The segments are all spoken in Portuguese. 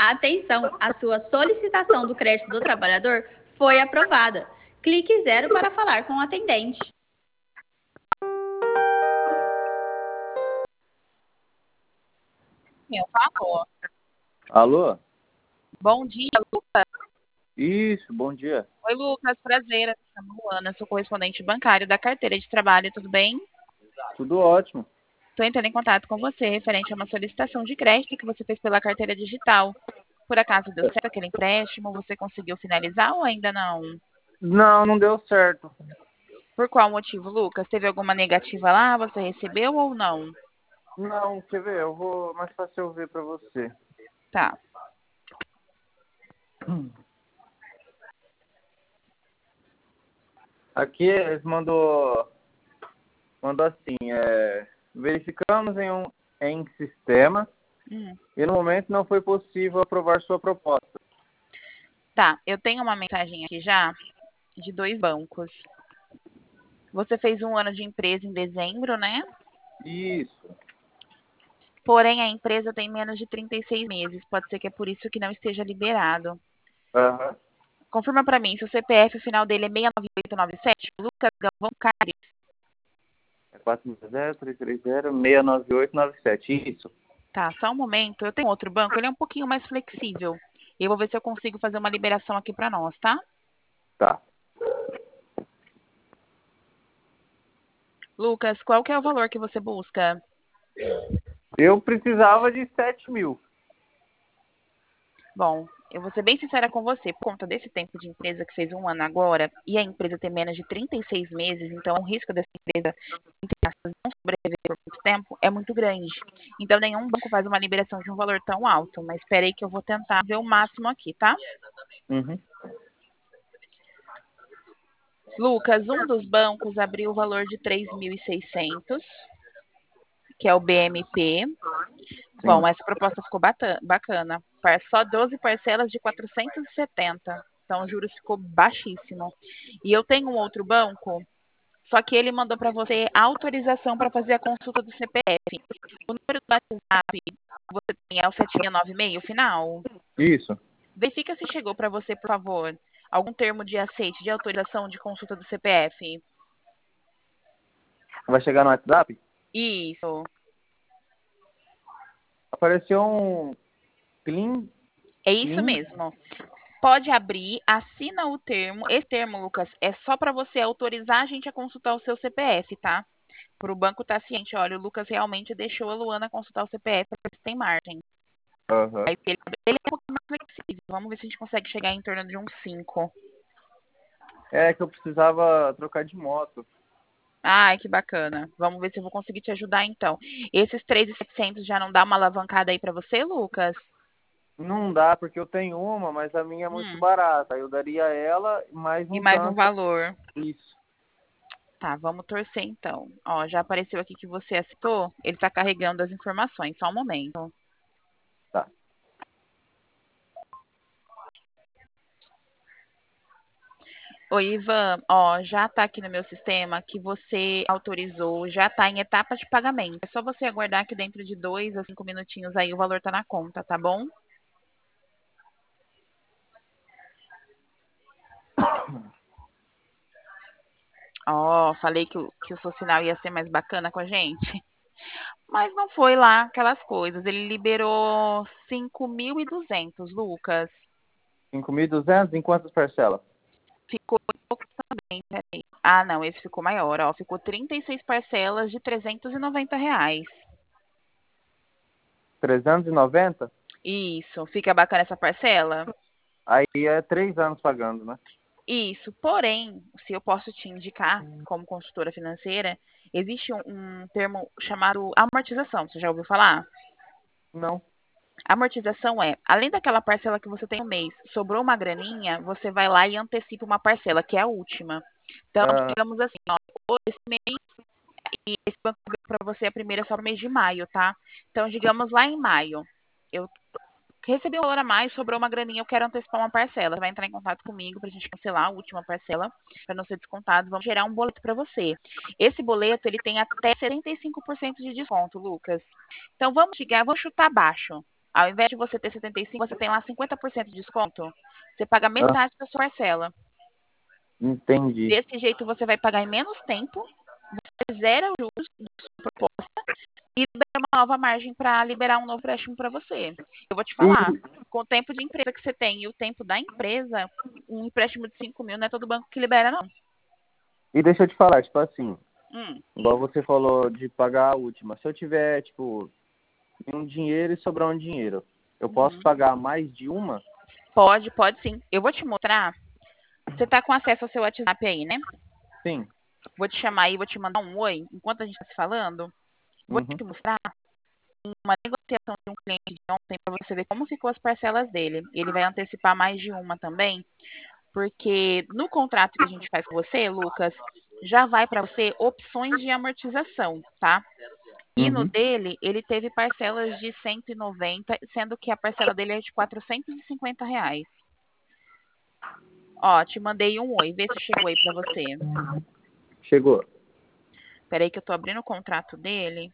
Atenção, a sua solicitação do crédito do trabalhador foi aprovada. Clique 0 para falar com o atendente. Meu favor. Alô? Bom dia, Lucas. Isso, bom dia. Oi, Lucas, prazer. Eu me chamo Luana, sou correspondente bancário da carteira de trabalho, tudo bem? Tudo ótimo. Estou entrando em contato com você referente a uma solicitação de crédito que você fez pela carteira digital. Por acaso deu certo aquele empréstimo? Você conseguiu finalizar ou ainda não? Não, não deu certo. Por qual motivo, Lucas? Teve alguma negativa lá? Você recebeu ou não? Não, quer ver? Eu vou mais fácil eu ver pra você. Tá. Aqui eles mandou assim, verificamos em sistema e no momento não foi possível aprovar sua proposta. Tá, eu tenho uma mensagem aqui já de 2 bancos. Você fez 1 ano de empresa em dezembro, né? Isso. Porém, a empresa tem menos de 36 meses. Pode ser que é por isso que não esteja liberado. Aham. Confirma para mim se o CPF, o final dele é 69897, Lucas Galvão Caires. É 490-330-69897. Isso. Tá, só um momento. Eu tenho outro banco, ele é um pouquinho mais flexível. Eu vou ver se eu consigo fazer uma liberação aqui para nós, tá? Tá. Lucas, qual que é o valor que você busca? Eu precisava de 7 mil. Bom, eu vou ser bem sincera com você. Por conta desse tempo de empresa que fez 1 ano agora, e a empresa ter menos de 36 meses, então o risco dessa empresa, entre aspas, não sobreviver por muito tempo é muito grande. Então nenhum banco faz uma liberação de um valor tão alto. Mas espera aí que eu vou tentar ver o máximo aqui, tá? Uhum. Lucas, um dos bancos abriu o valor de 3.600, que é o BMP. Sim. Bom, essa proposta ficou bacana. Só 12 parcelas de 470. Então, o juros ficou baixíssimo. E eu tenho um outro banco, só que ele mandou para você autorização para fazer a consulta do CPF. O número do WhatsApp você tem é o 7696, o final? Isso. Verifica se chegou para você, por favor, algum termo de aceite de autorização de consulta do CPF. Vai chegar no WhatsApp? Isso. Apareceu um clean. É isso mesmo. Pode abrir, assina o termo. Esse termo, Lucas, é só para você autorizar a gente a consultar o seu CPF, tá? Para o banco estar ciente, olha, o Lucas realmente deixou a Luana consultar o CPF para ver se tem margem. Aham. Aí ele é um pouco mais flexível. Vamos ver se a gente consegue chegar em torno de uns 5. É que eu precisava trocar de moto. Ai, que bacana. Vamos ver se eu vou conseguir te ajudar então. Esses 3.700 já não dá uma alavancada aí para você, Lucas? Não dá, porque eu tenho uma, mas a minha é muito Hum, barata. Eu daria ela mais e um mais um tanto. valor. Isso. Tá, vamos torcer então. Ó, já apareceu aqui que você aceitou. Ele está carregando as informações. Só um momento. Tá. Oi, Ivan. Ó, já tá aqui no meu sistema que você autorizou, já tá em etapa de pagamento. É só você aguardar que dentro de 2 a 5 minutinhos aí o valor tá na conta, tá bom? Ó, falei que o seu sinal ia ser mais bacana com a gente. Mas não foi lá aquelas coisas. Ele liberou 5.200, Lucas. 5.200 em quantas parcelas? Ficou pouco também, peraí. Ah, não, esse ficou maior, ó. Ficou 36 parcelas de R$ 390. 390? Isso. Fica bacana essa parcela? Aí é 3 anos pagando, né? Isso. Porém, se eu posso te indicar, como consultora financeira, existe um termo chamado amortização. Você já ouviu falar? Não. Amortização é, além daquela parcela que você tem no mês, sobrou uma graninha, você vai lá e antecipa uma parcela, que é a última. Então, Ah, digamos assim, ó, esse mês, e esse banco para você a primeira é só no mês de maio, tá? Então, digamos lá em maio, eu recebi um valor a mais, sobrou uma graninha, eu quero antecipar uma parcela. Você vai entrar em contato comigo para a gente cancelar a última parcela, para não ser descontado. Vamos gerar um boleto para você. Esse boleto, ele tem até 75% de desconto, Lucas. Então, vamos chutar baixo. Ao invés de você ter 75, você tem lá 50% de desconto. Você paga metade da sua parcela. Entendi. Desse jeito você vai pagar em menos tempo, você zera os juros da sua proposta e libera uma nova margem para liberar um novo empréstimo para você. Eu vou te falar, com o tempo de empresa que você tem e o tempo da empresa, um empréstimo de 5 mil não é todo banco que libera, não. E deixa eu te falar, tipo assim, Hum. igual você falou de pagar a última. Se eu tiver, tipo, um dinheiro e sobrar um dinheiro, eu posso pagar mais de uma? Pode sim. Eu vou te mostrar. Você tá com acesso ao seu WhatsApp aí, né? Sim. Vou te chamar aí, vou te mandar um oi, enquanto a gente tá se falando. Vou te mostrar uma negociação de um cliente de ontem para você ver como ficou as parcelas dele. Ele vai antecipar mais de uma também, porque no contrato que a gente faz com você, Lucas, já vai para você opções de amortização, tá? E no dele, ele teve parcelas de 190, sendo que a parcela dele é de R$ 450. Ó, te mandei um oi, vê se chegou aí para você. Chegou. Peraí que eu tô abrindo o contrato dele.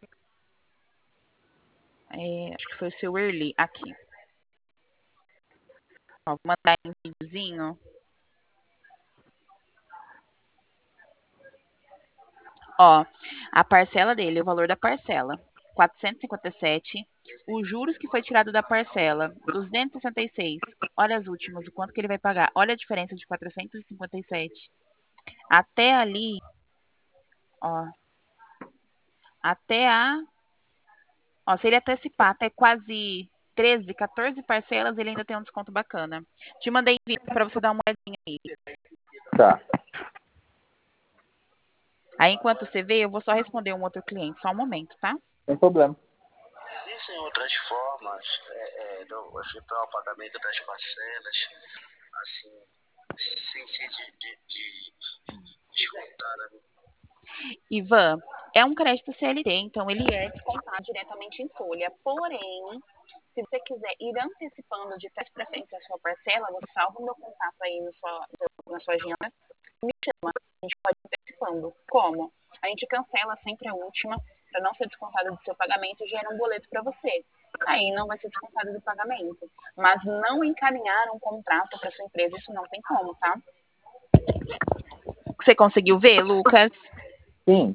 Acho que foi o seu Early aqui. Ó, vou mandar em um videozinho. Ó, a parcela dele, o valor da parcela, 457. Os juros que foi tirado da parcela, 266. Olha as últimas, o quanto que ele vai pagar. Olha a diferença de 457. Até ali, ó. Até Ó, se ele antecipar até quase 13, 14 parcelas, ele ainda tem um desconto bacana. Te mandei vídeo para você dar uma olhadinha aí. Tá. Aí, enquanto você vê, eu vou só responder um outro cliente. Só um momento, tá? Sem problema. Existem outras formas do efetuar o pagamento das parcelas, assim, sem ser descontada. Ivan, é um crédito CLT, então ele é descontado diretamente em folha. Porém, se você quiser ir antecipando de trás para frente a sua parcela, você salva o meu contato aí na sua agenda e me chama. A gente pode ir antecipando. Como? A gente cancela sempre a última para não ser descontado do seu pagamento e gera um boleto para você. Aí não vai ser descontado do pagamento. Mas não encaminhar um contrato para sua empresa, isso não tem como, tá? Você conseguiu ver, Lucas? Sim.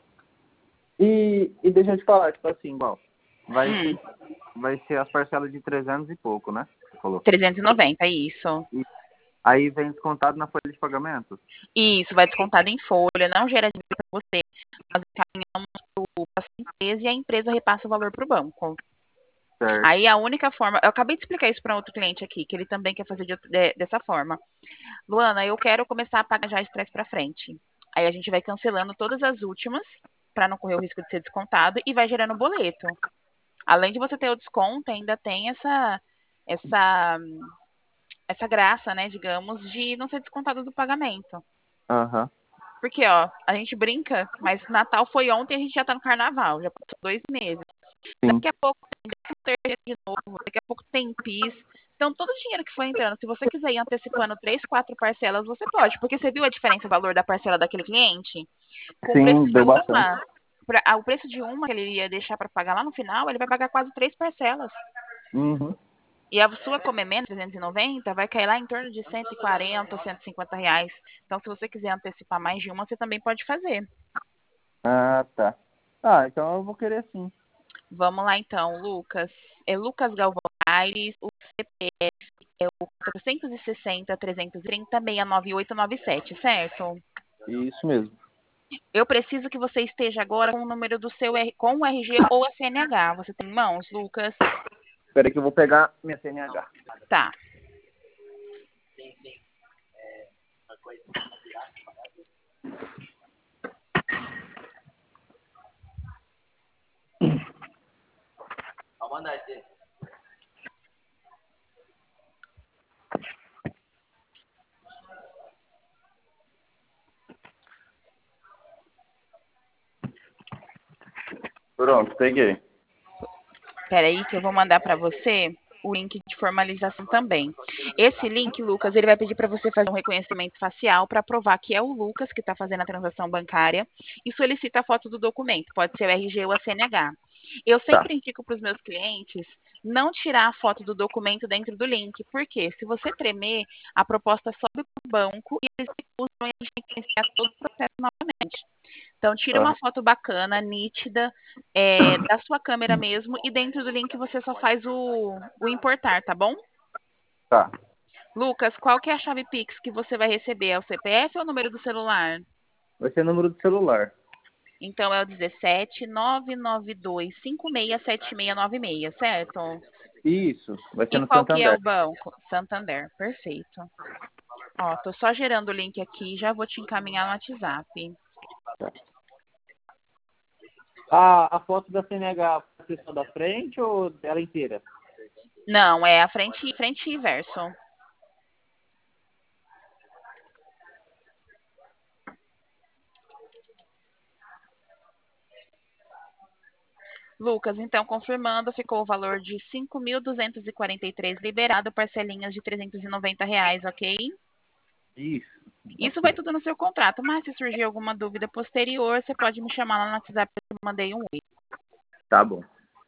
E deixa eu te falar, tipo assim, igual, vai ser as parcelas de 300 e pouco, né? Você falou. 390, isso. E aí vem descontado na folha de pagamento? Isso, vai descontado em folha, não gera dívida para você. Nós encaminhamos para a sua empresa e a empresa repassa o valor para o banco. Certo. Aí a única forma, eu acabei de explicar isso para outro cliente aqui, que ele também quer fazer dessa forma. Luana, eu quero começar a pagar já de trás para frente. Aí a gente vai cancelando todas as últimas, para não correr o risco de ser descontado, e vai gerando boleto. Além de você ter o desconto, ainda tem essa graça, né, digamos, de não ser descontado do pagamento. Aham. Porque, ó, a gente brinca, mas Natal foi ontem e a gente já tá no carnaval, já passou 2 meses. Sim. Daqui a pouco tem 13º de novo, daqui a pouco tem PIS. Então, todo o dinheiro que foi entrando, se você quiser ir antecipando 3, 4 parcelas, você pode. Porque você viu a diferença do valor da parcela daquele cliente? Com o preço Sim, de deu uma, bastante. o preço de uma que ele ia deixar para pagar lá no final, ele vai pagar quase 3 parcelas. Uhum. E a sua como é menos, 390, vai cair lá em torno de 140 ou 150 reais. Então, se você quiser antecipar mais de uma, você também pode fazer. Ah, tá. Ah, então eu vou querer sim. Vamos lá, então, Lucas. É Lucas Galvão Aires, o CPF é o 460-330-69897, certo? Isso mesmo. Eu preciso que você esteja agora com o número do seu com o RG ou a CNH. Você tem em mãos, Lucas? Espera aí que eu vou pegar minha CNH. Tá. Vamos mandar esse. Pronto, peguei. Peraí que eu vou mandar para você o link de formalização também. Esse link, Lucas, ele vai pedir para você fazer um reconhecimento facial para provar que é o Lucas que está fazendo a transação bancária e solicita a foto do documento, pode ser o RG ou a CNH. Eu Tá. sempre indico para os meus clientes não tirar a foto do documento dentro do link, porque se você tremer, a proposta sobe para o banco e eles recusam e a gente tem que iniciar todo o processo novamente. Então, tira uma Aham. foto bacana, nítida, da sua câmera mesmo, e dentro do link você só faz o importar, tá bom? Tá. Lucas, qual que é a chave Pix que você vai receber? É o CPF ou o número do celular? Vai ser número do celular. Então é o 17 992 567696, certo? Isso. Vai ser E no qual que é Santander. o banco? Santander, perfeito. Ó, tô só gerando o link aqui, já vou te encaminhar no WhatsApp. A foto da CNH vai ser só da frente ou dela inteira? Não, é a frente e verso. Lucas, então, confirmando, ficou o valor de 5.243 liberado, parcelinhas de R$ 390, ok? Isso. Isso vai Ok. tudo no seu contrato, mas se surgir alguma dúvida posterior, você pode me chamar lá no WhatsApp, eu te mandei um oi. Tá bom.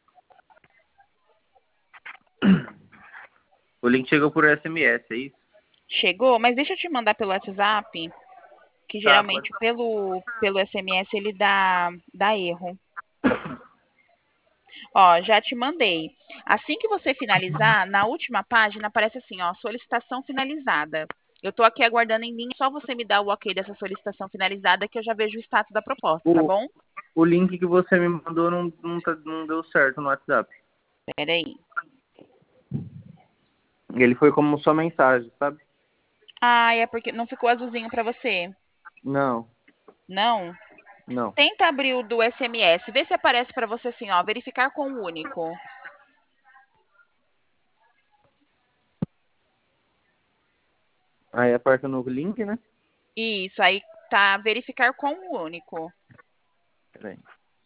O link chegou por SMS, é isso? Chegou? Mas deixa eu te mandar pelo WhatsApp, que Tá, pode. geralmente pelo SMS ele dá erro. Ó, já te mandei. Assim que você finalizar, na última página aparece assim, ó, solicitação finalizada. Eu tô aqui aguardando em linha, só você me dar o ok dessa solicitação finalizada que eu já vejo o status da proposta, tá O, bom? o link que você me mandou não deu certo no WhatsApp. Pera aí. Ele foi como sua mensagem, sabe? Ah, é porque não ficou azulzinho pra você. Não, Não? não. Tenta abrir o do SMS, vê se aparece pra você assim, ó, verificar com o único. Aí aperta no link, né? Isso, aí tá verificar com o único. Peraí.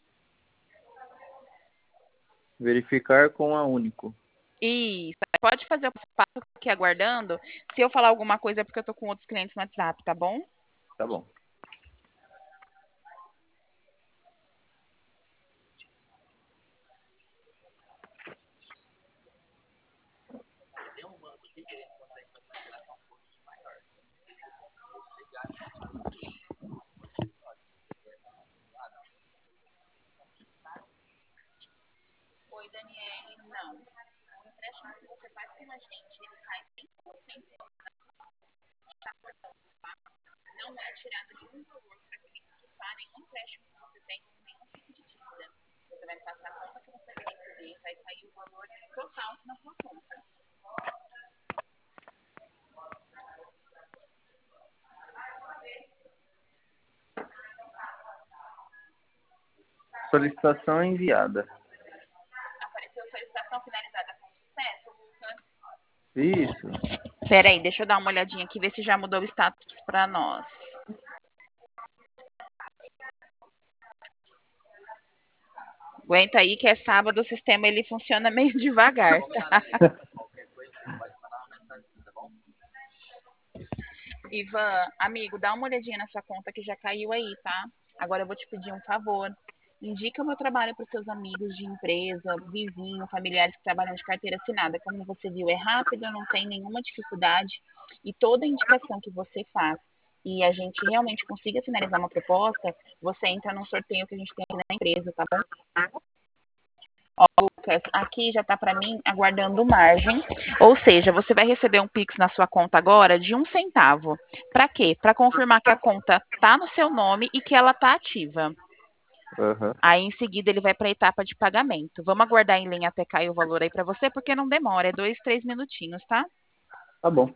Verificar com a Único. Isso, pode fazer o passo aqui aguardando. Se eu falar alguma coisa é porque eu tô com outros clientes no WhatsApp, tá bom? Tá bom. Oi, Daniele, não. O empréstimo que você faz com a gente, ele cai 100% não é tirado de um valor para quitar nenhum empréstimo que você tem ou nenhum tipo de dívida. Você vai passar a conta que você vai receber, vai cair o valor total na sua conta. Solicitação enviada. Apareceu solicitação finalizada com sucesso, Lucas? Isso. Peraí, deixa eu dar uma olhadinha aqui, ver se já mudou o status para nós. Aguenta aí que é sábado, o sistema ele funciona meio devagar, tá? Ivan, amigo, dá uma olhadinha na sua conta que já caiu aí, tá? Agora eu vou te pedir um favor. Indica o meu trabalho para os seus amigos de empresa, vizinho, familiares que trabalham de carteira assinada. Como você viu, é rápido, não tem nenhuma dificuldade. E toda indicação que você faz e a gente realmente consiga finalizar uma proposta, você entra num sorteio que a gente tem aqui na empresa, tá bom? Ó, Lucas, aqui já está para mim aguardando margem. Ou seja, você vai receber um Pix na sua conta agora de 1 centavo. Para quê? Para confirmar que a conta está no seu nome e que ela está ativa. Uhum. Aí em seguida ele vai para a etapa de pagamento. Vamos aguardar em linha até cair o valor aí para você, porque não demora, é 2, 3 minutinhos, tá? Tá bom.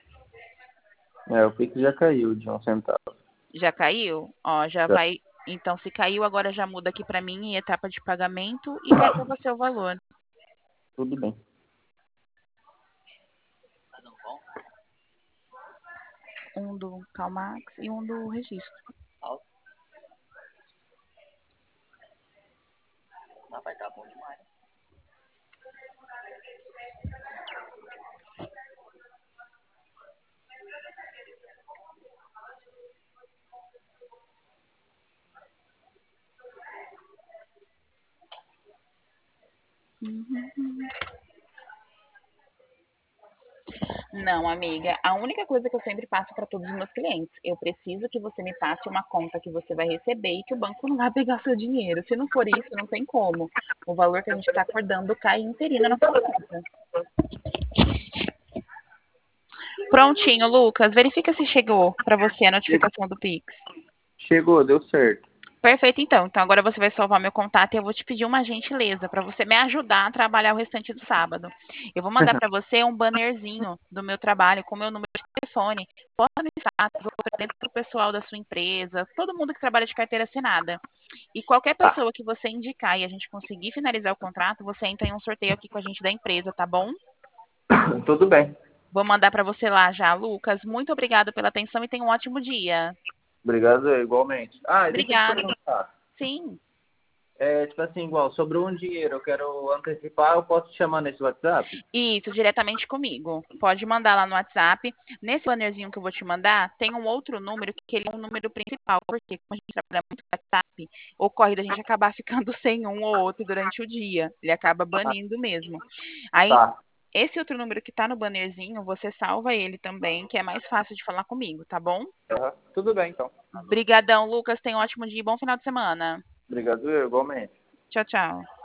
O Pix já caiu de 1 centavo. Já caiu? Ó, já Já. vai. Então, se caiu, agora já muda aqui para mim em etapa de pagamento e vai para você o valor. Tudo bem. Um do Calmax e um do registro. Vai estar bom demais. Não, amiga. A única coisa que eu sempre passo para todos os meus clientes, eu preciso que você me passe uma conta que você vai receber e que o banco não vai pegar seu dinheiro. Se não for isso, não tem como. O valor que a gente está acordando cai inteirinho na sua conta. Prontinho, Lucas. Verifica se chegou para você a notificação do Pix. Chegou, deu certo. Perfeito, então. Então agora você vai salvar meu contato e eu vou te pedir uma gentileza para você me ajudar a trabalhar o restante do sábado. Eu vou mandar para você um bannerzinho do meu trabalho com meu número de telefone. Bota no status, ou dentro do pessoal da sua empresa, todo mundo que trabalha de carteira assinada. E qualquer pessoa que você indicar e a gente conseguir finalizar o contrato, você entra em um sorteio aqui com a gente da empresa, tá bom? Tudo bem. Vou mandar para você lá já, Lucas. Muito obrigado pela atenção e tenha um ótimo dia. Obrigado, igualmente. Ah, deixa eu te Obrigada. perguntar. Sim. Tipo assim, igual, sobre um dinheiro, eu quero antecipar, eu posso te chamar nesse WhatsApp? Isso, diretamente comigo. Pode mandar lá no WhatsApp. Nesse bannerzinho que eu vou te mandar, tem um outro número que ele é um número principal, porque como a gente trabalha muito no WhatsApp, ocorre da gente acabar ficando sem um ou outro durante o dia. Ele acaba banindo mesmo. Aí, Tá. esse outro número que tá no bannerzinho, você salva ele também, que é mais fácil de falar comigo, tá bom? Uhum. Tudo bem, então. Obrigadão, Lucas. Tenha um ótimo dia e bom final de semana. Obrigado, igualmente. Tchau, tchau.